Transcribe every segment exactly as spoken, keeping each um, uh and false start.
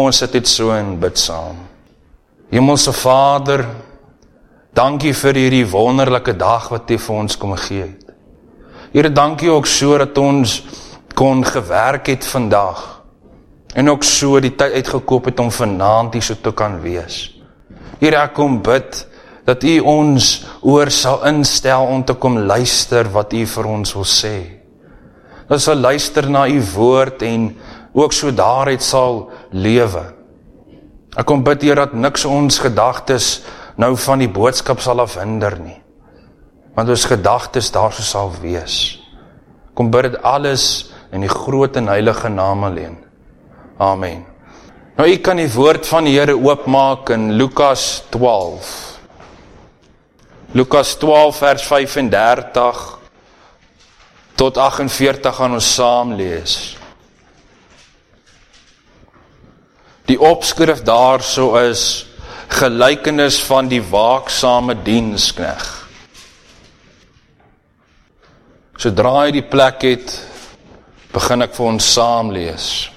ons sit dit so en bid saam. Hemelse Vader, dankie vir hierdie wonderlike dag wat U vir ons kom gee het. Here, dankie ook so dat ons kon gewerk het vandag, en ook so die tyd uitgekoop het om vanaand hier so te kan wees. Here, ek kom bid, dat U ons oor sal instel om te kom luister wat U vir ons wil sê. Dat sal luister na U woord en ook so daaruit sal lewe. Ek kom bid, Here, dat niks ons gedagtes nou van die boodskap sal afhinder nie. Want ons gedagtes daar so sal wees. Kom bid dit alles in die groot en heilige naam alleen. Amen. Nou, ek kan die woord van die Here oopmaak in Lukas twaalf. Lukas twaalf vers vyf-en-dertig tot agt-en-veertig gaan ons saam lees. Die opskrif daarso is gelykenis van die waaksame dienskneg. Sodra jy die plek het, begin ek vir ons saam lees.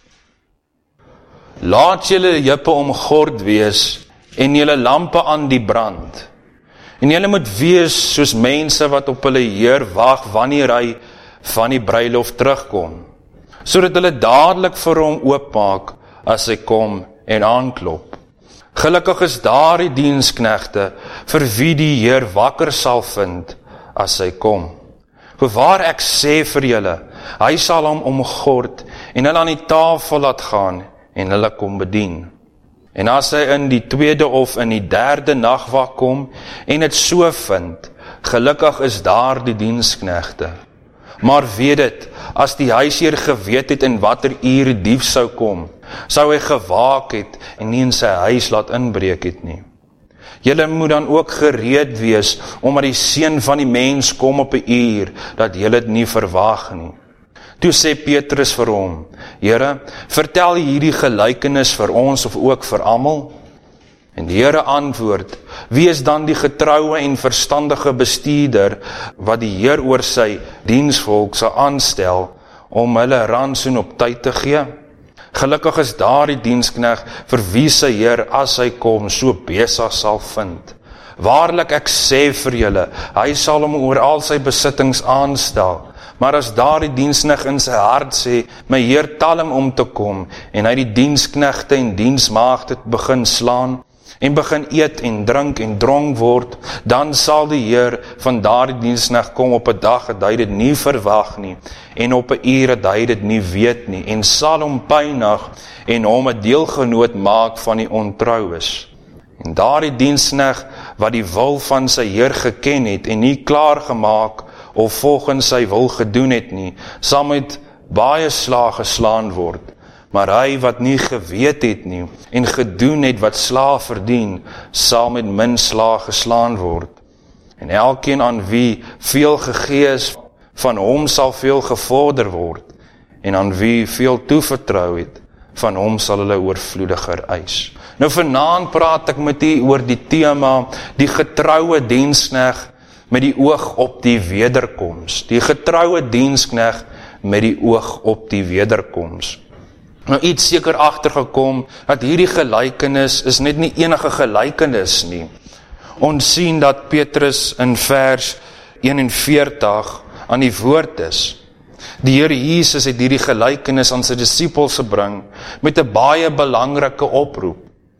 Laat julle jippe omgord wees en julle lampe aan die brand. En julle moet wees soos mense wat op hulle Heer wag wanneer hy van die bruiloft terugkom, sodat hulle dadelik vir hom oopmaak as hy kom en aanklop. Gelukkig is daar die diensknegte vir wie die Heer wakker sal vind as hy kom. Voorwaar ek sê vir julle, hy sal hom omgord en hulle aan die tafel laat gaan en hulle kom bedien. En as hy in die tweede of in die derde nagwag kom en het so vind, gelukkig is daar die diensknegte. Maar weet dit, as die huisheer geweet het in watter uur die dief sou kom, sou hy gewaak het en nie in sy huis laat inbreek het nie. Julle moet dan ook gereed wees, omdat die seun van die mens kom op 'n uur, dat julle dit nie verwag nie. Toe sê Petrus vir hom, Here, vertel hierdie gelykenis vir ons of ook vir almal? En die Here antwoord, wie is dan die getroue en verstandige bestuurder, wat die Heer oor sy diensvolk sal aanstel, om hulle rantsoen op tyd te gee? Gelukkig is daar die dienskneg, vir wie sy Heer, as hy kom, so besig sal vind. Waarlik ek sê vir julle, hy sal hom oor al sy besittings aanstel. Maar as daar die dienskneg in sy hart sê, my Heer tel hom om te kom, en hy die diensknegte en diensmaagde begin slaan, en begin eet en drink en dronk word, dan sal die Heer van daardie dienskneg kom op 'n dag dat hy dit nie verwag nie, en op 'n uur dat hy dit nie weet nie, en sal hom pynig en hom 'n deelgenoot maak van die ontroues. En daardie dienskneg wat die wil van sy Heer geken het en nie klaar gemaak of volgens sy wil gedoen het nie, sal met baie slae geslaan word. Maar hy wat nie geweet het nie en gedoen het wat slae verdien, sal met min slae geslaan word. En elkeen aan wie veel gegee is, van hom sal veel gevorder word. En aan wie veel toevertrou het, van hom sal hulle oorvloediger eis. Nou vanaand praat ek met u oor die tema, die getroue dienskneg met die oog op die wederkoms. Die getroue dienskneg met die oog op die wederkoms. Nou iets seker agtergekom, dat hierdie gelykenis is net nie enige gelykenis nie. Ons sien dat Petrus in vers eenenveertig aan die woord is. Die Here Jesus het hierdie gelykenis aan sy disippels gebring, met 'n baie belangrike oproep.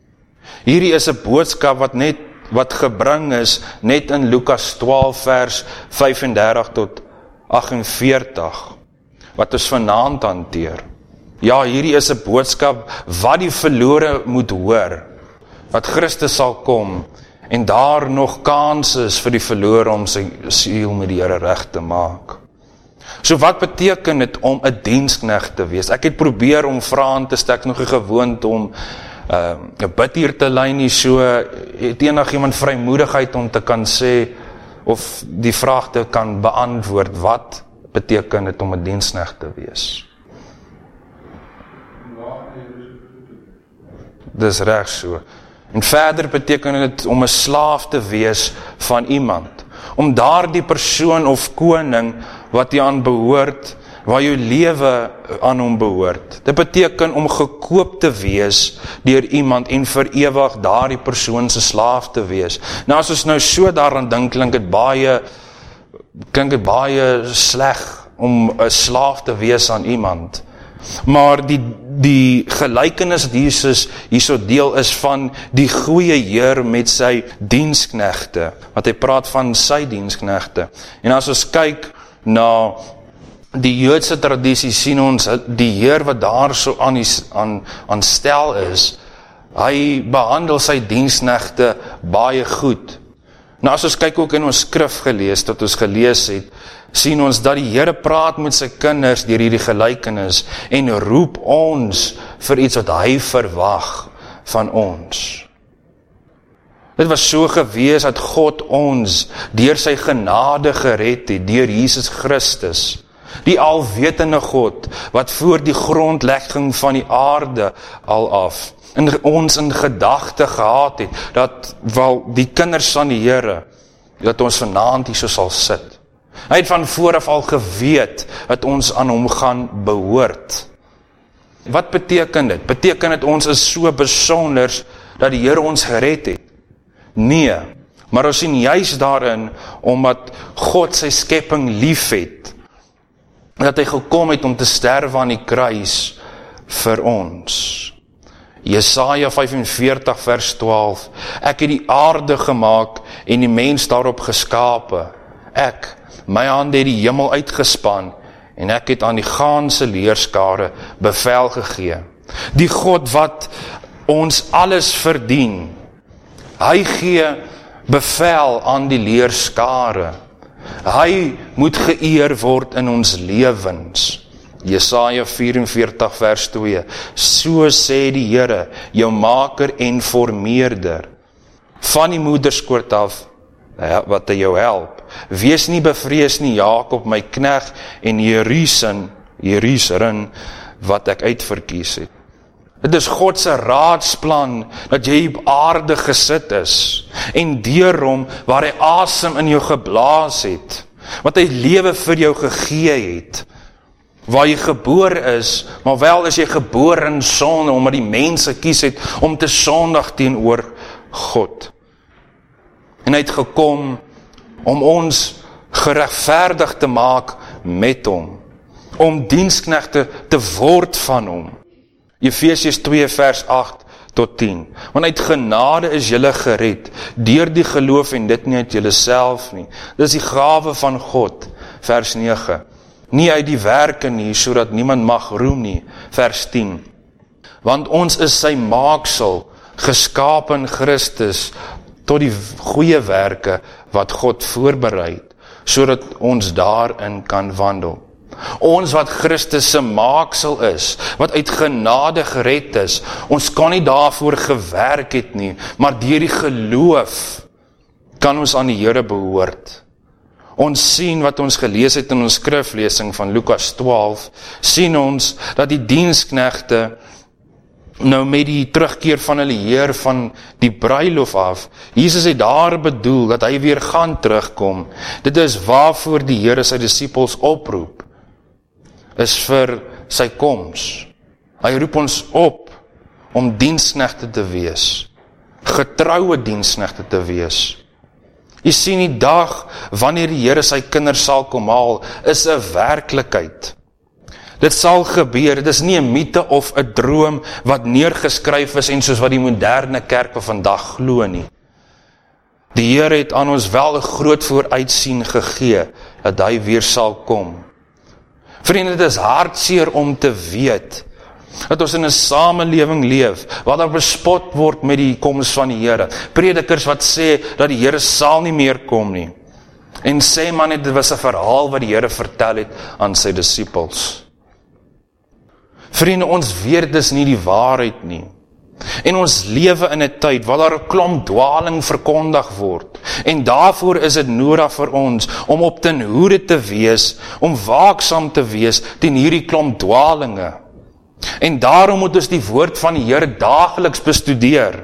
Hierdie is 'n boodskap wat net, wat gebring is, net in Lukas twaalf vers vyf-en-dertig tot agt-en-veertig, wat ons vanaand hanteer. Ja, hierdie is 'n boodskap wat die verlore moet hoor, wat Christus sal kom, en daar nog kans is vir die verlore om sy siel met die Here reg te maak. So wat beteken dit om 'n dienskneg te wees? Ek het probeer om vrae aan te stel, ek nog nie gewoond om uh, 'n bid hier te lei nie, so het enigiemand vrymoedigheid om te kan sê, of die vraag te kan beantwoord, wat beteken dit om 'n dienskneg te wees? Dis reg so. En verder beteken dit om 'n slaaf te wees van iemand, om daardie persoon of koning wat jy aan behoort waar jou lewe aan hom behoort. Dit beteken om gekoop te wees deur iemand en vir ewig daardie persoon se slaaf te wees. Nou as ons nou so daaraan dink, klink dit baie, klink dit baie sleg om 'n slaaf te wees aan iemand. Maar die, die gelykenis wat Jesus hierso deel is van die goeie Heer met sy diensknegte, wat hy praat van sy diensknegte. En as ons kyk na die Joodse tradisie, sien ons die Heer wat daar so aan, aan, aan stel is, hy behandel sy diensknegte baie goed. Nou as ons kyk ook in ons skrif gelees, wat ons gelees het, sien ons dat die Here praat met sy kinders deur hierdie gelykenis en roep ons vir iets wat hy verwag van ons. Dit was so gewees dat God ons deur sy genade gered het, deur Jesus Christus, die alwetende God, wat voor die grondlegging van die aarde al af, en ons in gedagte gehad het, dat wel die kinders van die Here, dat ons vanaand hier so sal sit. Hy het van vooraf al geweet, dat ons aan hom gaan behoort. Wat beteken dit? Beteken dit ons is so besonders, dat die Here ons gered het? Nee, maar ons sien juist daarin, omdat God sy skepping lief het, dat hy gekom het om te sterwe aan die kruis vir ons. Jesaja vyfenveertig vers twaalf, ek het die aarde gemaak en die mens daarop geskape. Ek, my hande het die hemel uitgespan en ek het aan die gaanse leerskare bevel gegee. Die God wat ons alles verdien, hy gee bevel aan die leerskare. Hy moet geëer word in ons lewens. Jesaja vyfenveertig vers twee, so sê die Here, jou maker en vormeerder, van die moederskoot af, wat hy jou help. Wees nie bevrees nie, Jakob, my knegt, en Jerusalem, Jerusalem, wat ek uitverkies het. Dit is God se raadsplan, dat jy op aarde gesit is, en deur hom, waar hy asem in jou geblaas het, wat hy lewe vir jou gegee het, waar jy geboor is, maar wel is jy geboor in sonde, omdat die mens gekies het, om te sondig teenoor God. En hy het gekom, om ons geregverdig te maak met hom, om diensknegte te word van hom. Efesiërs twee vers agt tot tien, want uit genade is julle gered, deur die geloof en dit nie uit julle self nie. Dit is die gawe van God, vers nege. Nie uit die werke nie, sodat niemand mag roem nie, vers tien. Want ons is sy maaksel, geskape in Christus, tot die goeie werke, wat God voorberei, sodat ons daarin kan wandel. Ons wat Christus se maaksel is, wat uit genade gered is, ons kan nie daarvoor gewerk het nie, maar deur die geloof, kan ons aan die Here behoort. Ons sien wat ons gelees het in ons skriflesing van Lukas twaalf, sien ons dat die diensknegte nou met die terugkeer van hulle Heer van die bruilof af, Jesus het daar bedoel dat hy weer gaan terugkom. Dit is waarvoor die Here sy disippels oproep, is vir sy koms. Hy roep ons op om diensknegte te wees, getroue diensknegte te wees. Jy sien die dag wanneer die Here sy kinders sal kom haal, is 'n werklikheid. Dit sal gebeur, dit is nie 'n mite of 'n droom wat neergeskryf is en soos wat die moderne kerk van vandag glo nie. Die Here het aan ons wel 'n groot vooruitsien gegee, dat hy weer sal kom. Vriende, dit is hartseer om te weet, dat ons in 'n samelewing leef, waar daar bespot word met die koms van die Here. Predikers wat sê, dat die Here sal nie meer kom nie. En sê man, dit was 'n verhaal wat die Here vertel het aan sy disippels. Vriende, ons weet dis nie die waarheid nie. En ons lewe in 'n tyd waar daar 'n klomp dwaling verkondig word. En daarvoor is dit nodig vir ons om op ten hoede te wees, om waaksaam te wees teen hierdie klomp dwalinge. En daarom moet ons die woord van die Here daagliks bestudeer.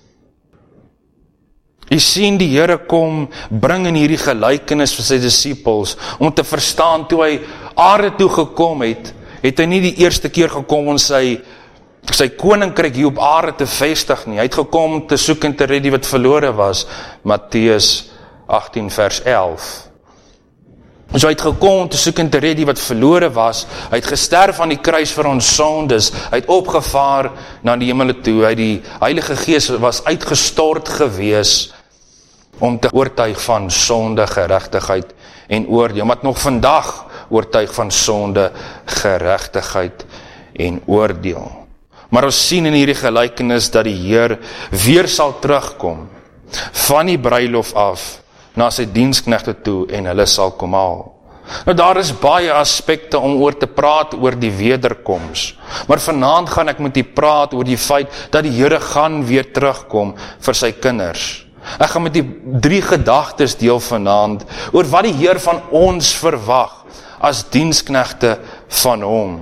Jy sien die Here kom, bring in hierdie gelykenis vir sy disippels, om te verstaan toe hy aarde toe gekom het, het hy nie die eerste keer gekom om sy, sy koninkryk hier op aarde te vestig nie. Hy het gekom om te soek en te red die wat verlore was. Matteus agttien vers elf. So hy het gekom om te soek en te red die wat verlore was. Hy het gesterf aan die kruis vir ons sondes. Hy het opgevaar na die hemele toe. Hy die Heilige Gees was uitgestort gewees om te oortuig van sonde, geregtigheid en oordeel. Maar nog vandag oortuig van sonde, geregtigheid en oordeel. Maar ons sien in hierdie gelykenis dat die Heer weer sal terugkom van die bruilof af na sy diensknegte toe en hulle sal kom haal. Nou daar is baie aspekte om oor te praat oor die wederkoms. Maar vanaand gaan ek met u praat oor die feit dat die Here gaan weer terugkom vir sy kinders. Ek gaan met die drie gedagtes deel vanaand oor wat die Heer van ons verwag as diensknegte van hom.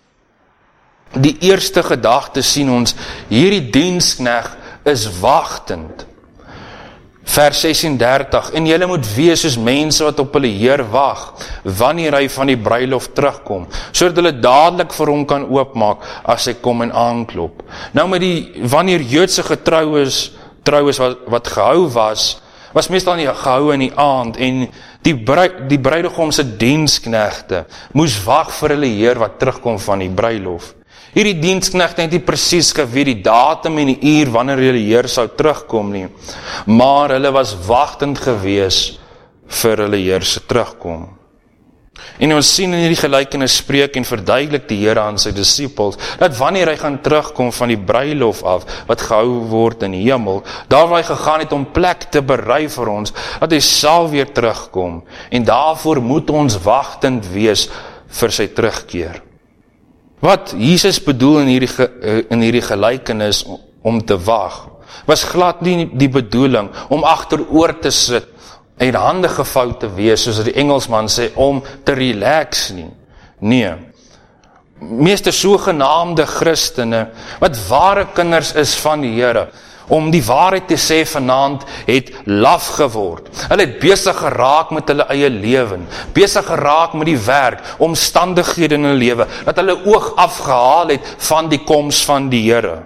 Die eerste gedagte sien ons, hierdie dienskneg is wagtend. Vers sesendertig, en julle moet wees soos mense wat op hulle Heer wag, wanneer hy van die bruilof terugkom, sodat hulle dadelik vir hom kan oopmaak, as hy kom en aanklop. Nou met die, wanneer Joodse getroues, troues wat, wat gehou was, was meestal nie gehou in die aand, en die, bruid, die bruidegom se diensknegte moes wag vir hulle Heer wat terugkom van die bruilof. Hierdie diensknegte het nie presies geweet die datum en die uur wanneer hulle Heer sou terugkom nie, maar hulle was wagtend gewees vir hulle Heer se terugkom. En ons sien in hierdie gelykenis spreek en verduidelik die Here aan sy disippels, dat wanneer hy gaan terugkom van die bruilof af, wat gehou word in die hemel, daar waar hy gegaan het om plek te berei vir ons, dat hy sal weer terugkom, en daarvoor moet ons wagtend wees vir sy terugkeer. Wat Jesus bedoel in hierdie, in hierdie gelykenis om te wag, was glad nie die bedoeling om agteroor te sit en hande gevou te wees, soos die Engelsman sê, om te relax nie. Nee, meeste sogenaamde Christene, wat ware kinders is van die Here, om die waarheid te sê vanaand, het laf geword. Hulle het besig geraak met hulle eie lewe, besig geraak met die werk, omstandighede in hulle lewe, dat hulle oog afgehaal het van die koms van die Here.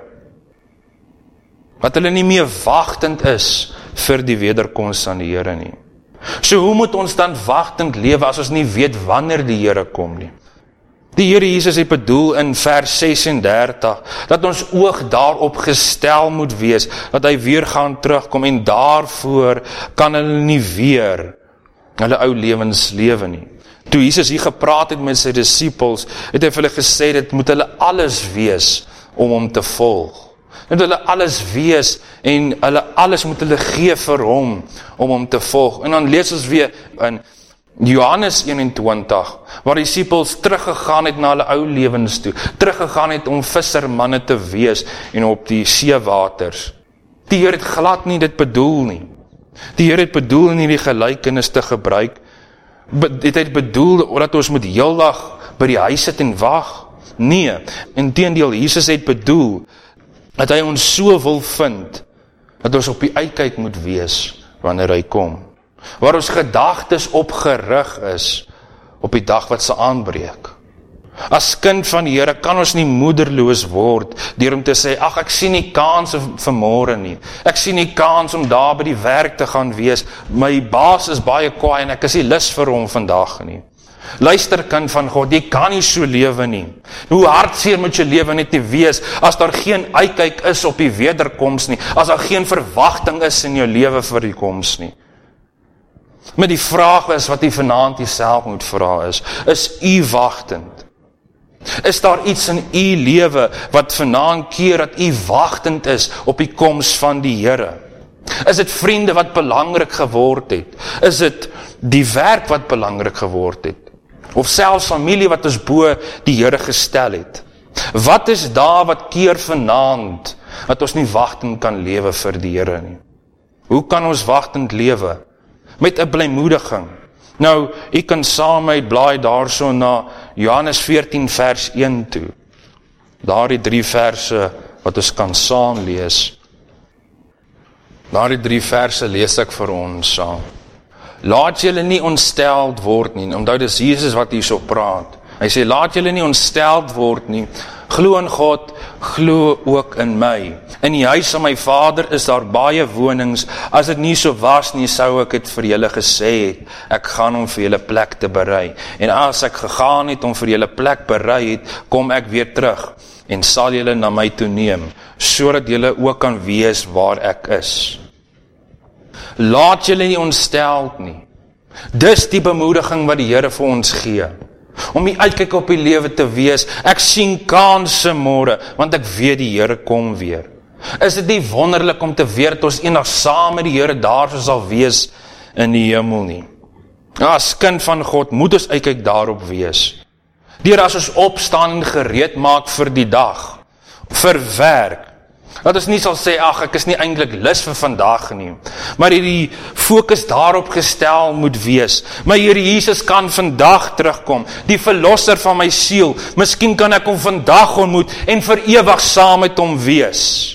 Dat hulle nie meer wagtend is vir die wederkoms van die Here nie. So hoe moet ons dan wagtend lewe as ons nie weet wanneer die Here kom nie? Die Here Jesus het bedoel in vers sesendertig, dat ons oog daarop gestel moet wees, dat hy weer gaan terugkom, en daarvoor kan hulle nie weer hulle ou lewens lewe nie. Toe Jesus hier gepraat het met sy disippels, het hy vir hulle gesê, dit moet hulle alles wees om hom te volg. Dit moet hulle alles wees, en hulle alles moet hulle gee vir hom, om hom te volg. En dan lees ons weer in Johannes eenentwintig, waar die disippels teruggegaan het na hulle ou lewens toe, teruggegaan het om vissermanne te wees, en op die seewaters. Die Here het glad nie dit bedoel nie. Die Here het bedoel in hierdie gelykenis te gebruik, het hy bedoel, dat ons moet heeldag by die huis sit en wag? Nee, inteendeel, Jesus het bedoel, dat hy ons so wil vind, dat ons op die uitkyk moet wees, wanneer hy kom. Waar ons gedagtes op gerig is, op die dag wat se aanbreek. As kind van die Here kan ons nie moederloos word, deur om te sê, ag ek sien nie kans vir môre nie, ek sien nie kans om daar by die werk te gaan wees, my baas is baie kwaai en ek is nie lus vir hom vandag nie. Luister kind van God, jy kan nie so lewe nie. Hoe hartseer moet jou lewe net nie wees, as daar geen uitkyk is op die wederkoms nie, as daar geen verwagting is in jou lewe vir die koms nie. Met die vraag is, wat jy vanaand jouself moet vra is, is u wagtend? Is daar iets in u lewe, wat vanaand keer dat u wagtend is, op die koms van die Here? Is dit vriende wat belangrik geword het? Is dit die werk wat belangrik geword het? Of selfs familie wat ons bo die Here gestel het? Wat is daar wat keer vanaand, dat ons nie wagtend kan lewe vir die Here nie? Hoe kan ons wagtend lewe? Met 'n blymoediging. Nou, ek kan saam met blaai daarso na Johannes veertien vers een toe. Daar die drie verse wat ons kan saam lees. Daar die drie verse lees ek vir ons saam. laat julle nie ontsteld word nie. Onthou, dis Jesus wat hierso praat. Hy sê, laat julle nie ontsteld word nie. Glo in God, glo ook in my. In die huis van my Vader is daar baie wonings. As dit nie so was nie, sou ek het vir julle gesê het. Ek gaan om vir julle plek te berei. En as ek gegaan het om vir julle plek berei het, kom ek weer terug en sal julle na my toe neem, sodat julle ook kan wees waar ek is. Laat julle nie ontsteld nie. Dis die bemoediging wat die Here vir ons gee. Om die uitkyk op die lewe te wees. Ek sien kanse môre, want ek weet die Here kom weer. Is dit nie wonderlik om te weet dat ons eendag saam met die Here daar sal wees in die hemel nie? As kind van God moet ons uitkyk daarop wees. Deur as ons opstaan en gereed maak vir die dag, vir werk, dat ons nie sal sê, ag, ek is nie eintlik lus vir vandag nie, maar hierdie fokus daarop gestel moet wees. My Here Jesus kan vandag terugkom, die verlosser van my siel. Miskien kan ek hom vandag ontmoet en vir ewig saam met hom wees.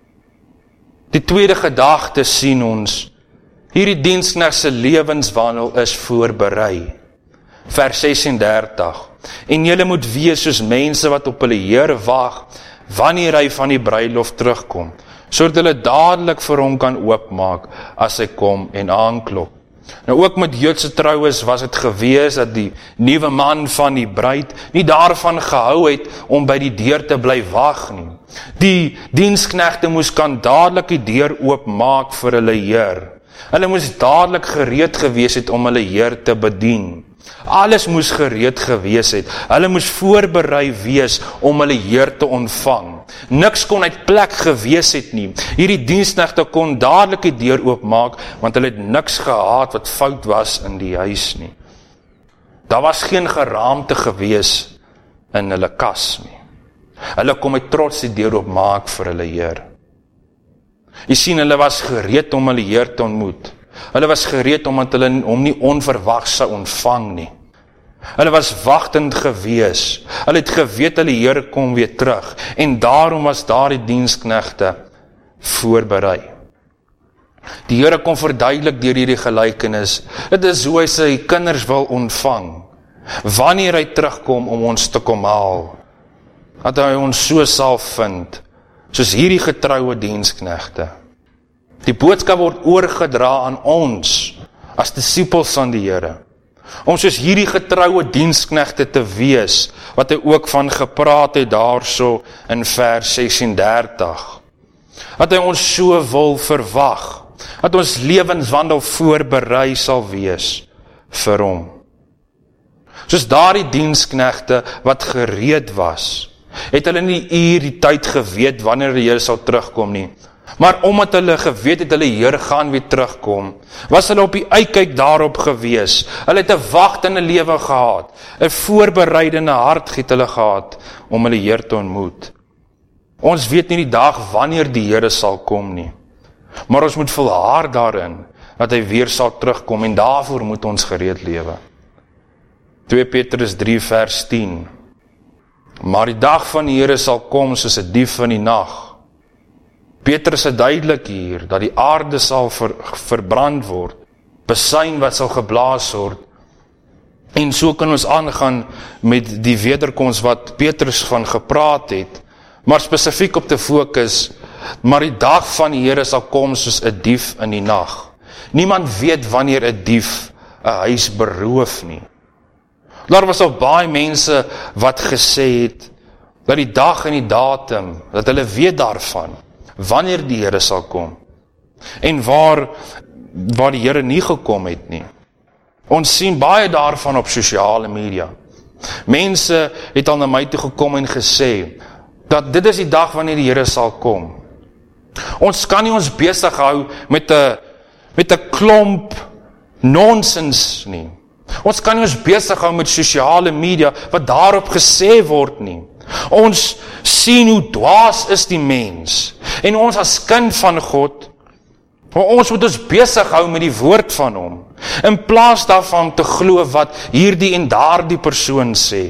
Die tweede gedagte sien ons, hierdie diensknegt se lewenswandel is voorberei. Vers ses-en-dertig. En julle moet wees soos mense wat op hulle Here wag, wanneer hy van die bruilof terugkom, sodat hulle dadelik vir hom kan oopmaak, as hy kom en aanklop. Nou ook met Joodse troues was het gewees, dat die nuwe man van die bruid, nie daarvan gehou het, om by die deur te bly wag nie. Die diensknegte moes kan dadelik die deur oopmaak vir hulle Heer. Hulle moes dadelik gereed gewees het, om hulle Heer te bedien. Alles moes gereed gewees het. Hulle moes voorberei wees om hulle Heer te ontvang. Niks kon uit plek gewees het nie. Hierdie diensknegte kon dadelik die deur oopmaak, want hulle het niks gehad wat fout was in die huis nie. Daar was geen geraamte gewees in hulle kas nie. Hulle kom met trots die deur oopmaak vir hulle Heer. Jy sien, hulle was gereed om hulle Heer te ontmoet. Hulle was gereed omdat hulle hom nie onverwags sou ontvang nie. Hulle was wagtend gewees. Hulle het geweet hulle Here kom weer terug. En daarom was daar die diensknegte voorberei. Die Here kom verduidelik deur hierdie gelykenis. Dit is hoe hy sy kinders wil ontvang. Wanneer hy terugkom om ons te kom haal. Dat hy ons so sal vind, soos hierdie getroue diensknegte. Die boodskap word oorgedra aan ons, as disippels van die Here, om soos hierdie getroue diensknegte te wees, wat hy ook van gepraat het daarso in vers ses-en-dertig. Dat hy ons so wil verwag, dat ons lewenswandel voorberei sal wees vir hom. Soos daardie diensknegte wat gereed was, het hulle nie uur die tyd geweet wanneer die Here sal terugkom nie. Maar omdat hulle geweet het, hulle Here gaan weer terugkom, was hulle op die uitkyk daarop gewees. Hulle het 'n wagtende lewe gehad, 'n voorbereidende hart het hulle gehad, om hulle Here te ontmoet. Ons weet nie die dag wanneer die Here sal kom nie, maar ons moet volhard daarin, dat hy weer sal terugkom, en daarvoor moet ons gereed lewe. twee Petrus drie vers tien. Maar die dag van die Here sal kom soos 'n dief in die nag. Petrus is duidelik hier, dat die aarde sal ver, verbrand word, besuin wat sal geblaas word, en so kan ons aangaan met die wederkoms wat Petrus van gepraat het, maar spesifiek op te fokus, maar die dag van die Here sal kom soos 'n dief in die nag. Niemand weet wanneer 'n dief 'n huis beroof nie. Daar was al baie mense wat gesê het, dat die dag en die datum, dat hulle weet daarvan, wanneer die Here sal kom, en waar, waar die Here nie gekom het nie. Ons sien baie daarvan op sosiale media. Mense het al na my toe gekom en gesê, dat dit is die dag wanneer die Here sal kom. Ons kan nie ons besig hou met 'n met 'n klomp nonsens nie. Ons kan nie ons besig hou met sosiale media, wat daarop gesê word nie. Ons sien hoe dwaas is die mens, en ons as kind van God, ons moet ons besig hou met die woord van hom, in plaas daarvan te glo wat hierdie en daardie persoon sê.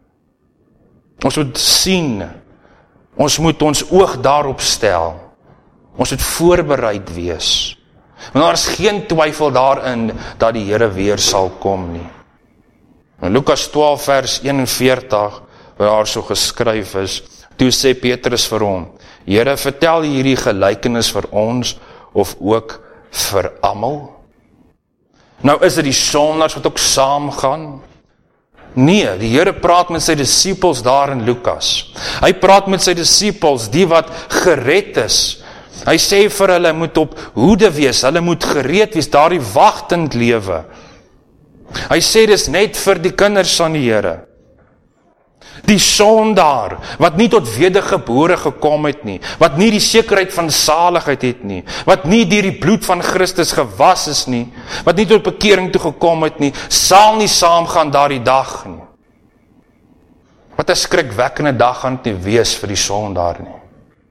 Ons moet sien, ons moet ons oog daarop stel, ons moet voorbereid wees, Want daar is geen twyfel daarin dat die Here weer sal kom nie. In Lukas twaalf vers eenenveertig, waar daar so geskryf is, toe sê Petrus vir hom, Here, vertel hierdie gelykenis vir ons, of ook vir almal? Nou is dit die sondaars wat ook saam gaan? Nee, die Here praat met sy disippels daar in Lukas. Hy praat met sy disippels, die wat gered is. Hy sê vir hulle, moet op hoede wees, hulle moet gereed wees, daar die wagtend lewe. Hy sê dis net vir die kinders van die Here. Die sondaar, wat nie tot wedergebore gekom het nie, wat nie die sekerheid van saligheid het nie, wat nie deur die bloed van Christus gewas is nie, wat nie tot bekering toe gekom het nie, sal nie saamgaan daardie dag nie. Wat 'n skrikwekkende dag gaan dit nie wees vir die sondaar nie.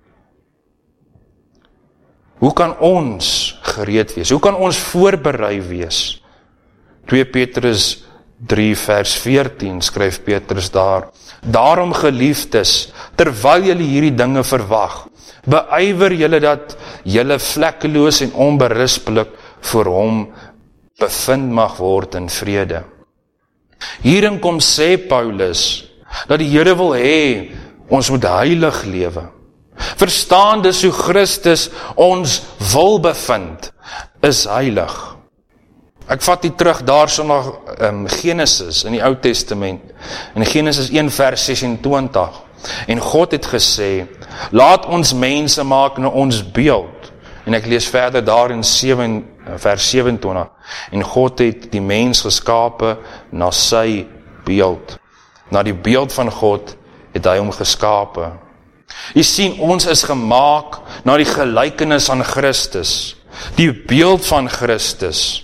Hoe kan ons gereed wees? Hoe kan ons voorberei wees? twee Petrus drie vers veertien skryf Petrus daar, Daarom geliefdes, terwyl julle hierdie dinge verwag, beywer julle dat julle vlekkeloos en onberispelik voor hom bevind mag word in vrede. Hierin kom sê Paulus, dat die Here wil hê, ons moet heilig lewe. Verstaan dus hoe Christus ons wil bevind, is heilig. Ek vat die terug daar so na um, Genesis in die Ou Testament. In Genesis een vers sesentwintig. En God het gesê, laat ons mense maak na ons beeld. En ek lees verder daar in sewe, vers sewentwintig. En God het die mens geskape na sy beeld. Na die beeld van God het hy hom geskape. Jy sien, ons is gemaak na die gelykenis aan Christus. Die beeld van Christus.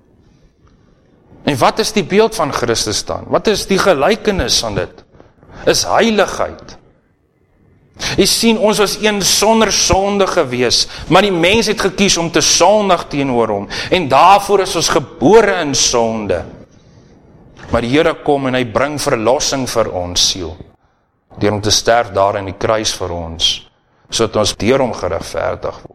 En wat is die beeld van Christus dan? Wat is die gelykenis aan dit? Is heiligheid. Jy sien, ons was een sonder sonde gewees, maar die mens het gekies om te sondig teenoor hom, en daarvoor is ons gebore in sonde. Maar die Here kom en hy bring verlossing vir ons siel, deur om te sterf daar in die kruis vir ons, sodat ons deur hom geregverdig word.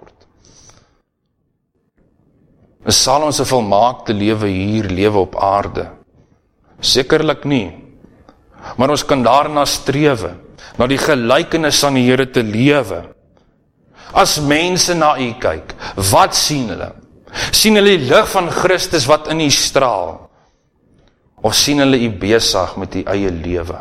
Sal ons 'n volmaakte lewe hier lewe op aarde? Sekerlik nie. Maar ons kan daarna strewe, na die gelykenis aan die Here te lewe. As mense na u kyk, wat sien hulle? Sien hulle die lig van Christus wat in u straal? Of sien hulle u besig met u eie lewe?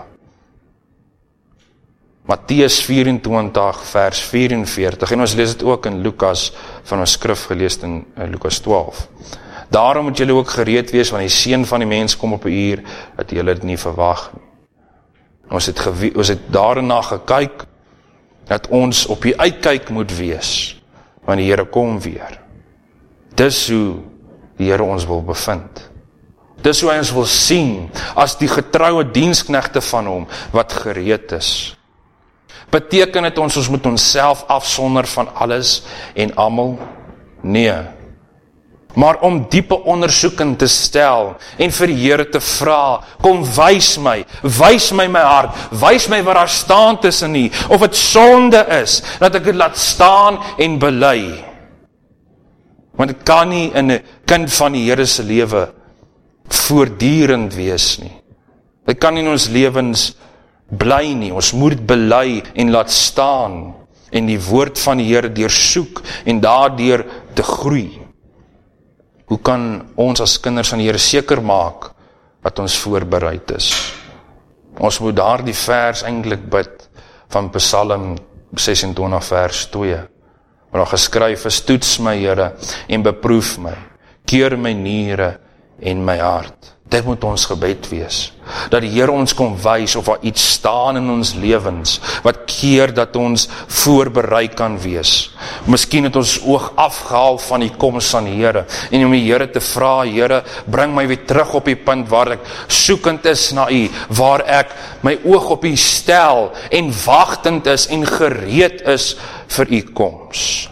Matteus vyf-en-twintig vers vyf-en-veertig, en ons lees dit ook in Lukas, van ons skrif gelees in uh, Lukas twaalf. Daarom moet julle ook gereed wees, want die seun van die mens kom op 'n uur, dat julle dit nie verwag nie. Ons het, gewe- ons het daarna gekyk, dat ons op die uitkyk moet wees, want die Here kom weer. Dis hoe die Here ons wil bevind. Dis hoe hy ons wil sien, as die getroue diensknegte van hom, wat gereed is. Beteken dit ons, ons moet onsself afsonder van alles en almal? Nee. Maar om diepe ondersoeking te stel, en vir die Here te vra, kom wys my, wys my my hart, wys my wat daar staan tussen nie, of het sonde is, dat ek dit laat staan en bely. Want dit kan nie in 'n kind van die Here se lewe voortdurend wees nie. Dit kan nie in ons lewens bly nie, ons moet dit bely en laat staan, en die woord van die Here deursoek, en daardeur te groei. Hoe kan ons as kinders van die Here seker maak, dat ons voorbereid is? Ons moet daardie vers eintlik bid, van Psalm sesentwintig vers twee, waar daar geskryf is, toets my Here, en beproef my, keur my niere, en my hart. Dit moet ons gebed wees, dat die Here ons kom wys, of daar iets staan in ons lewens, wat keer dat ons voorberei kan wees. Miskien het ons oog afgehaal van die koms van die Here, en om die Here te vra, Here, bring my weer terug op die punt, waar ek soekend is na u, waar ek my oog op u stel, en wagtend is, en gereed is vir u koms.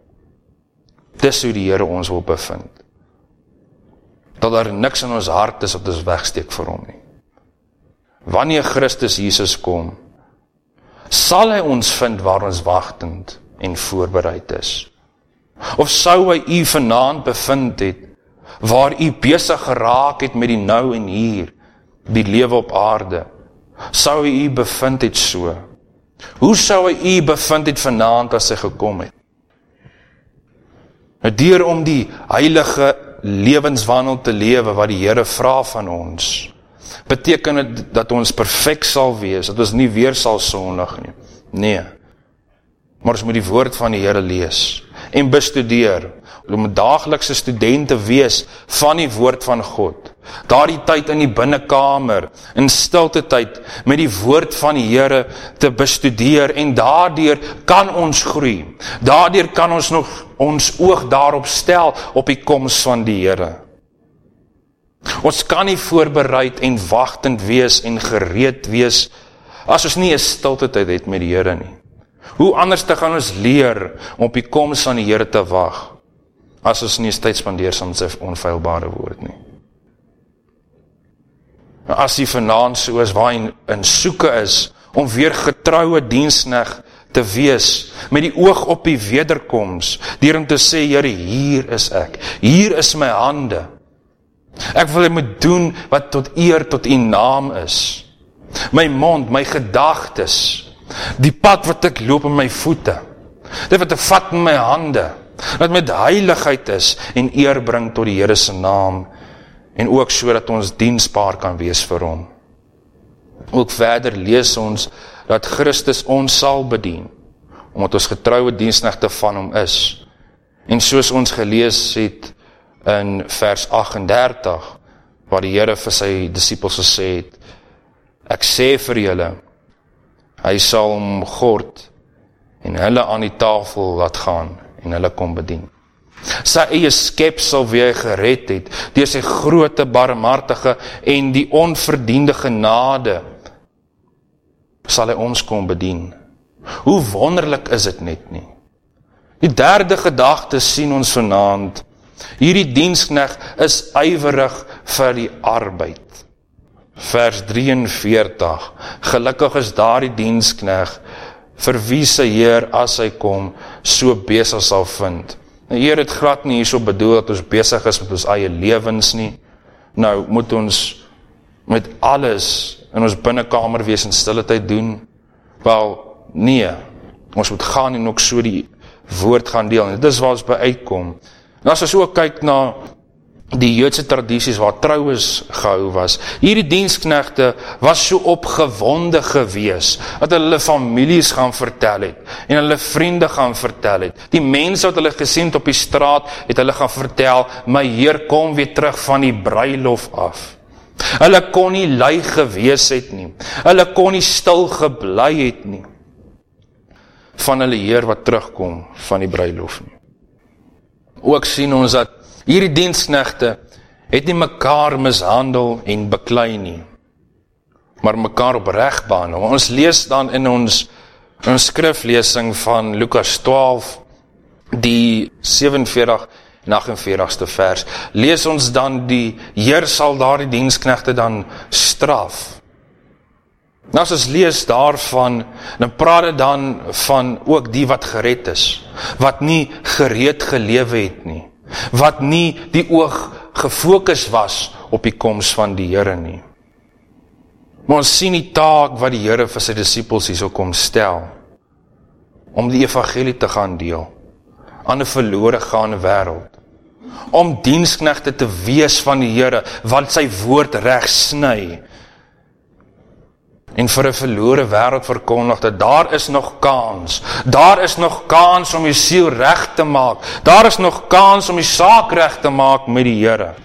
Dis hoe die Here ons wil bevind. Dat daar niks in ons hart is wat ons wegsteek vir hom nie. Wanneer Christus Jesus kom, sal hy ons vind waar ons wagtend en voorbereid is. Of sou hy u vanaand bevind het, waar u besig geraak het met die nou en hier, die lewe op aarde? Sou hy u bevind het so? Hoe sou hy u bevind het vanaand as hy gekom het? Deur om die heilige lewenswandel te lewe wat die Here vra van ons, beteken dit dat ons perfek sal wees, dat ons nie weer sal sondig nie. Nee, maar ons moet die woord van die Here lees en bestudeer, om 'n daaglikse student te wees van die woord van God. Daardie tyd in die binnekamer, in stilte tyd, met die woord van die Here te bestudeer, en daardeur kan ons groei. Daardeur kan ons nog ons oog daarop stel, op die koms van die Here. Ons kan nie voorbereid en wagtend wees en gereed wees, as ons nie 'n stilte tyd het met die Here nie. Hoe anders te gaan ons leer om op die koms van die Here te wag, as ons nie tyd spandeer saam met sy onfeilbare woord nie. As jy vanaand so is, waar hy in soeke is, om weer getroue diensknegt te wees, met die oog op die wederkoms, deur om te sê, Here, hier is ek, hier is my hande. Ek wil moet doen wat tot eer tot u naam is. My mond, my gedagtes, die pad wat ek loop in my voete, dit wat ek vat in my hande, dat met heiligheid is en eer bring tot die Here se naam, en ook so dat ons diensbaar kan wees vir hom. Ook verder lees ons dat Christus ons sal bedien, omdat ons getroue diensknegte van hom is. En soos ons gelees het in vers agt en dertig, waar die Here vir sy disippels gesê het, ek sê vir julle, hy sal hom gord en hulle aan die tafel laat gaan en hulle kom bedien. Sy eie skepsel wie hy gered het, deur sy groote barmhartige en die onverdiende genade, sal hy ons kom bedien. Hoe wonderlik is dit net nie? Die derde gedagte sien ons vanaand, hierdie diensknegt is ywerig vir die arbeid. Vers drieënveertig, gelukkig is daardie diensknegt, vir wie sy Heer as hy kom, so besig sal vind. Die Heer het glad nie hierso bedoel dat ons besig is met ons eie lewens nie. Nou moet ons met alles in ons binnekamer wees en stille tyd doen. Wel, nee, ons moet gaan en ook so die woord gaan deel. En dit is waar ons by uitkom. En as ons ook kyk na die Joodse tradisies waar troues gehou was, hierdie diensknegte was so opgewonde gewees, dat hulle families gaan vertel het, en hulle vriende gaan vertel het. Die mense wat hulle gesien het op die straat, het hulle gaan vertel, my Heer kom weer terug van die bruilof af. Hulle kon nie lui gewees het nie, hulle kon nie stil gebly het nie, van hulle Heer wat terugkom van die bruilof nie. Ook sien ons dat hierdie diensknegte het nie mekaar mishandel en beklei nie, maar mekaar op reg behandel. Ons lees dan in ons, in ons skriflesing van Lukas twaalf, die sewenveertig en agtenveertigste vers, lees ons dan die Heer sal daardie diensknegte dan straf. Nou as ons lees daarvan, dan praat dit dan van ook die wat gered is, wat nie gereed gelewe het nie, wat nie die oog gefokus was op die koms van die Here nie. Maar ons sien die taak wat die Here vir sy disippels hierso kom stel, om die evangelie te gaan deel, aan 'n verlore gaande wêreld, om diensknegte te wees van die Here, wat sy woord reg sny, en vir 'n verlore wêreld verkondig dat daar is nog kans, daar is nog kans om die siel reg te maak, daar is nog kans om die saak reg te maak met die Here.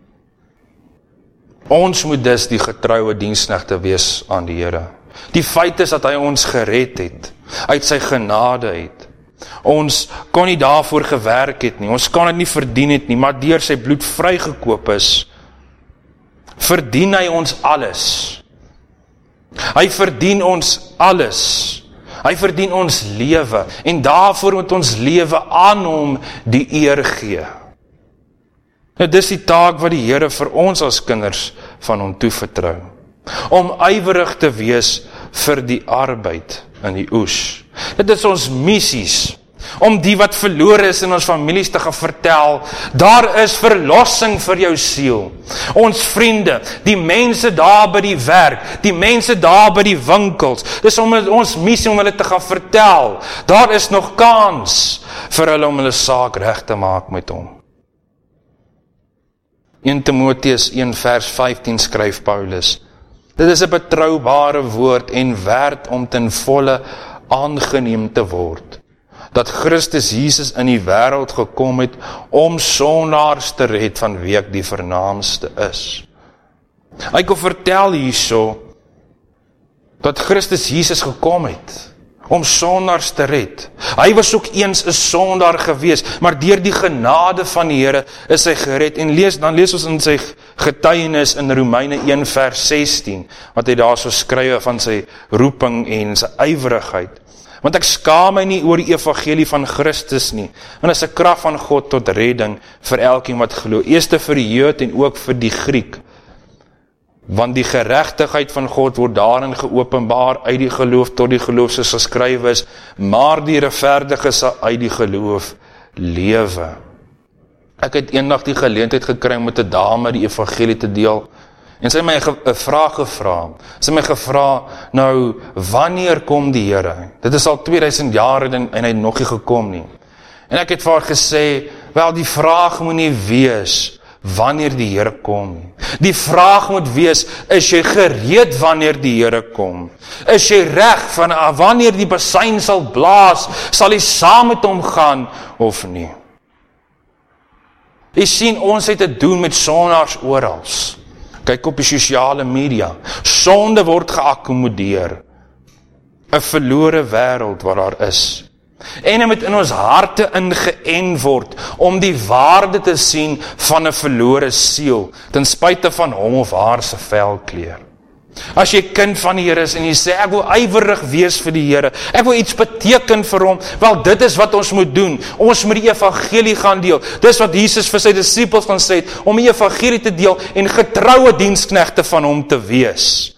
Ons moet dus die getroue diensknegte wees aan die Here. Die feit is dat hy ons gered het, uit sy genade het. Ons kon nie daarvoor gewerk het nie, ons kan dit nie verdien het nie, maar deur sy bloed vrygekoop is, verdien hy ons alles. Hy verdien ons alles. Hy verdien ons lewe, en daarvoor moet ons lewe aan hom die eer gee. Nou, dis die taak wat die Here vir ons as kinders van hom toevertrou, om ywerig te wees vir die arbeid in die oes. Dit is ons missies. om die wat verlore is in ons families te gaan vertel, daar is verlossing vir jou siel. Ons vriende, die mense daar by die werk, die mense daar by die winkels, dis om ons missie om hulle te gaan vertel, daar is nog kans vir hulle om hulle saak reg te maak met hom. Eerste Timoteus een vers vyftien skryf Paulus, dit is 'n betroubare woord en werd om ten volle aangeneem te word, dat Christus Jesus in die wêreld gekom het om sondaars te red, van wie ek die vernaamste is. Ek wil vertel hierso, dat Christus Jesus gekom het, om sondaars te red. Hy was ook eens 'n sondaar gewees, maar deur die genade van die Here is hy gered. En lees, dan lees ons in sy getuienis in Romeine een vers sestien, wat hy daar so skryf van sy roeping en sy ywerigheid. Want ek skaam my nie oor die evangelie van Christus nie, want dit is 'n krag van God tot redding vir elkeen wat glo, eerste vir die Jood en ook vir die Griek. Want die geregtigheid van God word daarin geopenbaar uit die geloof tot die geloof, soos geskryf is, maar die regverdige sal uit die geloof lewe. Ek het eendag die geleentheid gekry om met 'n dame die evangelie te deel, en sy het my 'n vraag gevra. Sy het my gevra, nou, wanneer kom die Here? Dit is al tweeduisend jaar en, en hy het nog nie gekom nie. En ek het vir haar gesê, wel, die vraag moet nie wees wanneer die Here kom. Die vraag moet wees, is jy gereed wanneer die Here kom? Is jy reg van wanneer die besuin sal blaas, sal jy saam met hom gaan of nie? Jy sien, ons het te doen met sondaars orals. Kyk op die sosiale media. Sonde word geakkommodeer. 'n verlore wêreld wat daar is. En hy moet in ons harte ingeënt word, om die waarde te sien van 'n verlore siel, ten spyte van hom of haar se velkleur. As jy kind van die Here is en jy sê, ek wil ywerig wees vir die Here, ek wil iets beteken vir hom, wel dit is wat ons moet doen, ons moet die evangelie gaan deel, dis wat Jesus vir sy disippels gaan sê, om die evangelie te deel, en getroue diensknegte van hom te wees.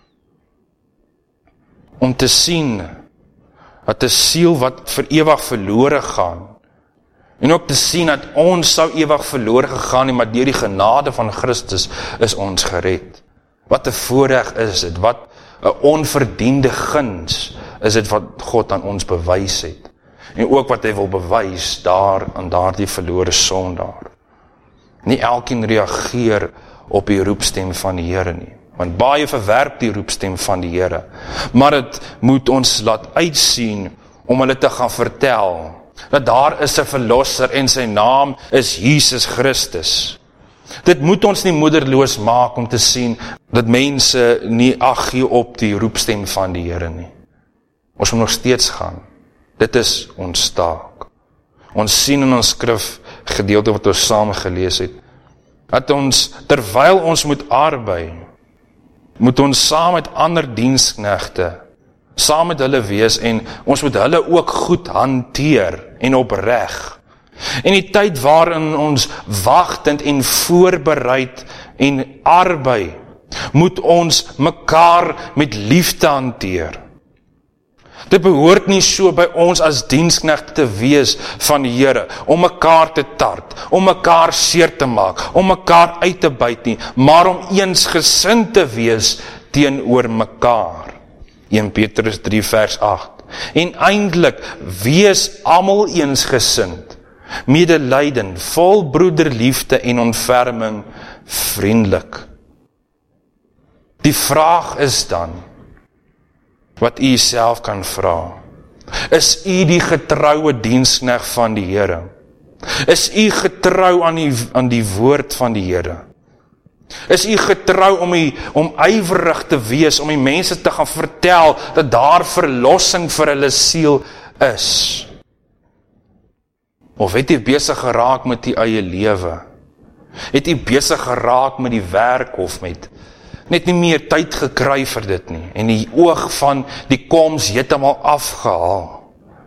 Om te sien, dat 'n siel wat vir ewig verlore gaan, en ook te sien dat ons sou ewig verlore gegaan het, maar deur die genade van Christus is ons gered. Wat 'n voorreg is dit, wat 'n onverdiende guns is dit wat God aan ons bewys het, en ook wat hy wil bewys daar aan daardie verlore sondaar. Nie elkeen reageer op die roepstem van die Here nie, want baie verwerp die roepstem van die Here, maar dit moet ons laat uitsien om hulle te gaan vertel, dat daar is 'n verlosser en sy naam is Jesus Christus. Dit moet ons nie moederloos maak om te sien dat mense nie ag gee op die roepstem van die Here nie. Ons moet nog steeds gaan. Dit is ons taak. Ons sien in ons skrif gedeelte wat ons saam gelees het, dat ons, terwyl ons moet arbei, moet ons saam met ander diensknegte, saam met hulle wees, en ons moet hulle ook goed hanteer en opreg. En die tyd waarin ons wagtend en voorbereid en arbei, moet ons mekaar met liefde hanteer. Dit behoort nie so by ons as diensknegte te wees van die Here, om mekaar te tart, om mekaar seer te maak, om mekaar uit te byt nie, maar om eensgesind te wees teenoor mekaar. Eerste Petrus drie vers agt. En eindelik, wees almal eensgesind, medelydend, vol broederliefde en ontferming, vriendelik. Die vraag is dan, wat u self kan vra, is u die getroue diensknegt van die Here? Is u getrou aan die, aan die woord van die Here? Is u getrou om, u, om ywerig te wees, om die mense te gaan vertel, dat daar verlossing vir hulle siel is? Of het u besig geraak met die eie lewe? Het u besig geraak met die werk, of met net nie meer tyd gekry vir dit nie, en die oog van die koms heeltemal afgehaal?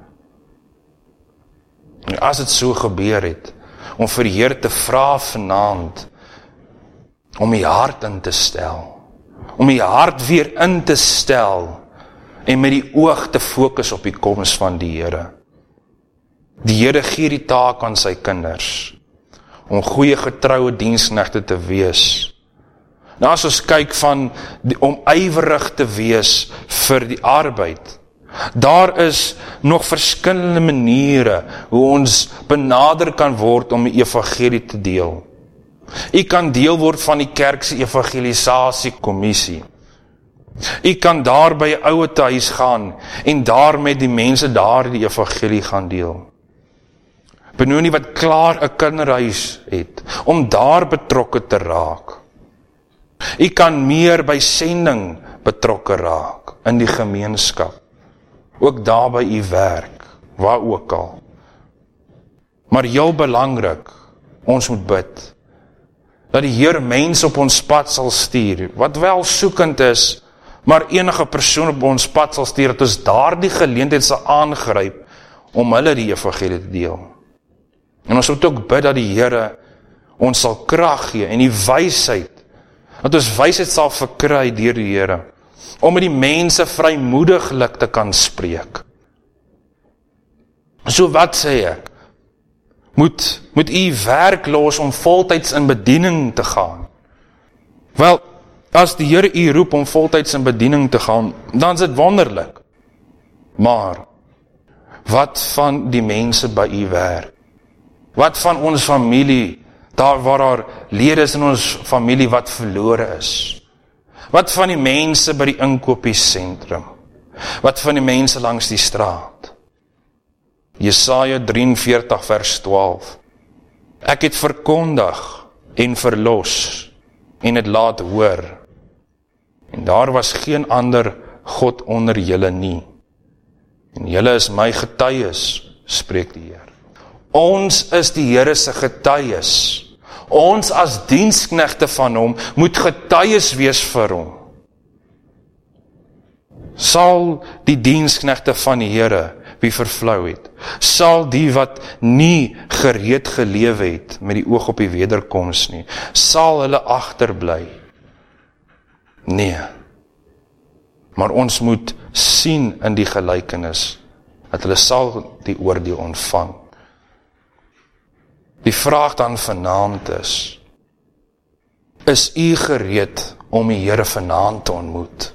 En as dit so gebeur het, om vir die Here te vra vanaand, om die hart in te stel, om die hart weer in te stel, en met die oog te fokus op die koms van die Here. Die Here gee die taak aan sy kinders, om goeie getroue diensknegte te wees. Nou as ons kyk van, die, om ywerig te wees vir die arbeid, daar is nog verskillende maniere, hoe ons benader kan word om die evangelie te deel. U kan deel word van die kerk se evangelisasiekommissie. U kan daar by 'n ouete huis gaan, en daar met die mense daar die evangelie gaan deel. Benoem nie wat klaar 'n kinderhuis het, om daar betrokke te raak. U kan meer by sending betrokke raak, in die gemeenskap. Ook daar by u werk, waar ook al. Maar heel belangrik, ons moet bid, dat die Here mense op ons pad sal stuur, wat wel soekend is, maar enige persoon op ons pad sal stuur, dat ons daardie geleentheid sal aangryp, om hulle die evangelie te deel. En ons moet ook bid dat die Here ons sal krag gee, en die wysheid, dat ons wysheid sal verkry deur die Here, om met die mense vrymoediglik te kan spreek. So wat sê ek? Moet, moet u werk los om voltyds in bediening te gaan? Wel, as die Here u roep om voltyds in bediening te gaan, dan is dit wonderlik. Maar, wat van die mense by u werk? Wat van ons familie, daar waar daar lede is in ons familie wat verlore is? Wat van die mense by die inkopiesentrum? Wat van die mense langs die straat? Jesaja drie en veertig vers twaalf. Ek het verkondig en verlos en het laat hoor. En daar was geen ander God onder julle nie. En julle is my getuies, spreek die Heer. Ons is die Here se getuies. Ons as diensknegte van hom moet getuies wees vir hom. Sal die diensknegte van die Here wie vervlou het, sal die wat nie gereed geleef het met die oog op die wederkoms nie, sal hulle agterbly? Nee. Maar ons moet sien in die gelykenis dat hulle sal die oordeel ontvang. Die vraag dan vanaand is, is u gereed om die Here vanaand te ontmoet?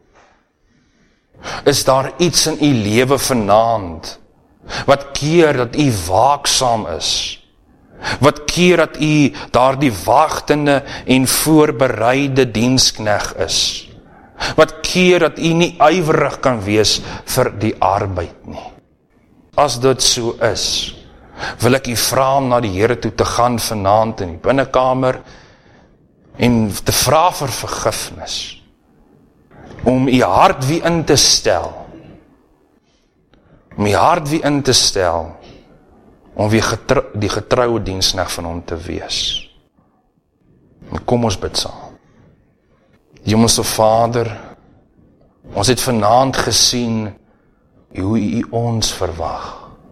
Is daar iets in u lewe vanaand, wat keer dat u waaksaam is? Wat keer dat u daardie wagtende en voorbereide dienskneg is? Wat keer dat u nie ywerig kan wees vir die arbeid nie? As dit so is, wil ek u vra om na die Here toe te gaan vanaand in die binnekamer en te vra vir vergifnis, om u hart wie in te stel, om u hart wie in te stel, om weer getrou, die getroue dienskneg van hom te wees. En kom ons bid saam. Hemelse Vader, ons het vanaand gesien hoe u ons verwag.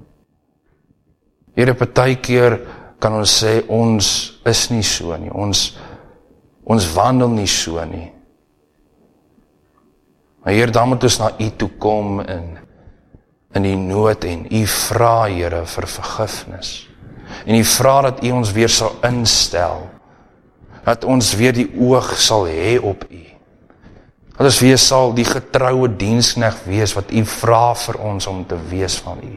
Here, partykeer kan ons sê, ons is nie so nie, ons, ons wandel nie so nie. Maar Heer, dan moet ons na u toe kom in, in die nood en u vra, Here, vir vergifnis. En u vra dat u ons weer sal instel, dat ons weer die oog sal hê op u. Dat ons weer sal die getroue dienskneg wees, wat u vra vir ons om te wees van u.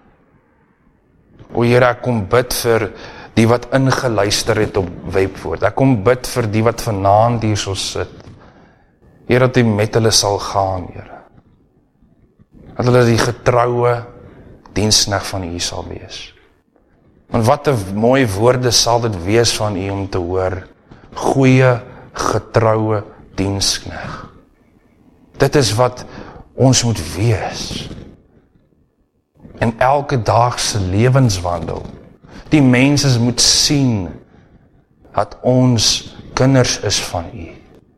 O Here, ek kom bid vir die wat ingeluister het op Webwoord. Ek kom bid vir die wat vanaand hier sal sit. Here, dat u met hulle sal gaan, Here. Dat hulle die getroue dienskneg van u sal wees. Want wat 'n mooi woorde sal dit wees van u om te hoor, goeie, getroue dienskneg. Dit is wat ons moet wees. In elke daagse lewenswandel. Die mense moet sien dat ons kinders is van u.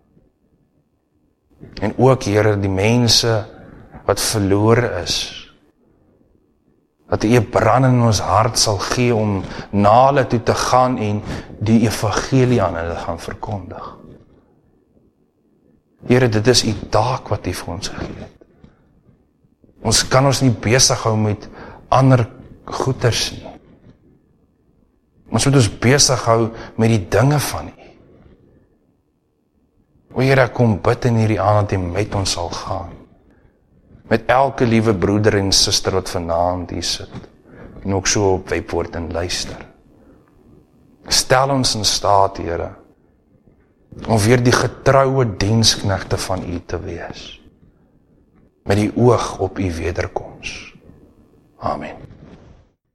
En ook, Here, die mense wat verlore is, dat u 'n brand in ons hart sal gee om na hulle toe te gaan en die evangelie aan hulle gaan verkondig. Here, dit is u taak wat u vir ons gegee het. Ons kan ons nie besig hou met ander goeders nie. Ons moet ons besig hou met die dinge van U. O Here, ek kom bid in hierdie aand dat U met ons sal gaan. Met elke liewe broeder en suster wat vanaand hier sit, en ook so op Webwoord en luister. Stel ons in staat, Here, om weer die getroue diensknegte van U te wees, met die oog op U wederkoms. Amen.